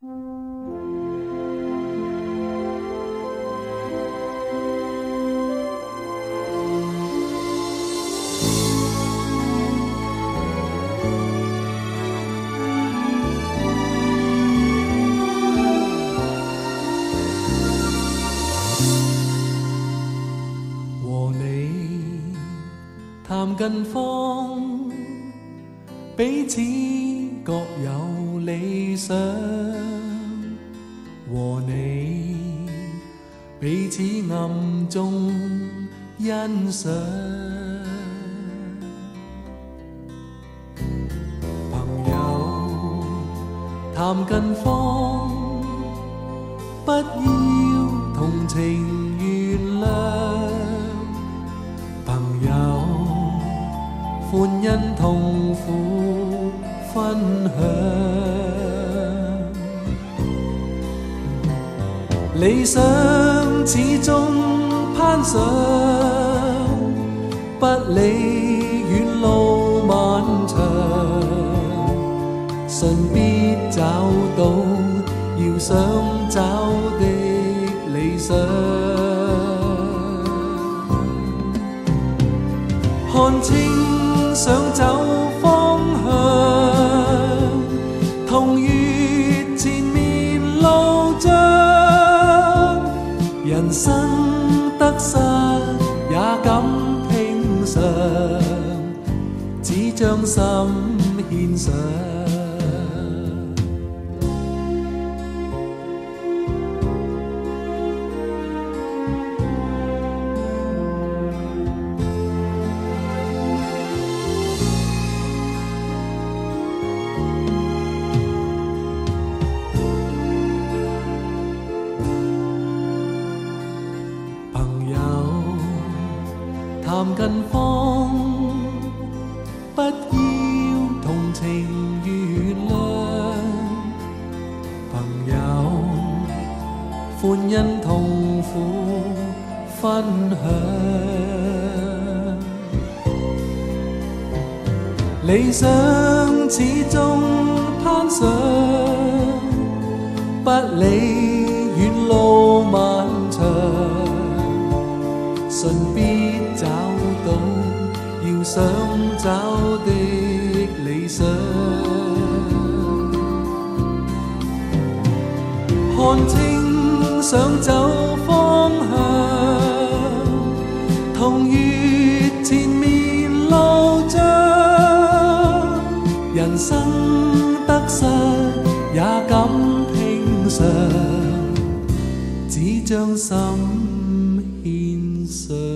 谈近況，彼此各有理想，和你彼此暗中欣賞。朋友談近況，不要同情原諒。朋友歡欣痛苦分享，理想始終攀上，不理遠路漫長，順必找到要想找的理想。看清想走方向，同越前面路障，人生得失也敢拼上，只將心獻上。談近況，不要同情原諒。朋友歡欣痛苦分享，理想始終攀上，不理遠路漫長，順必找到要想找的理想。看清想走方向，同越前面路障，人生得失也敢拼上，只將心獻上。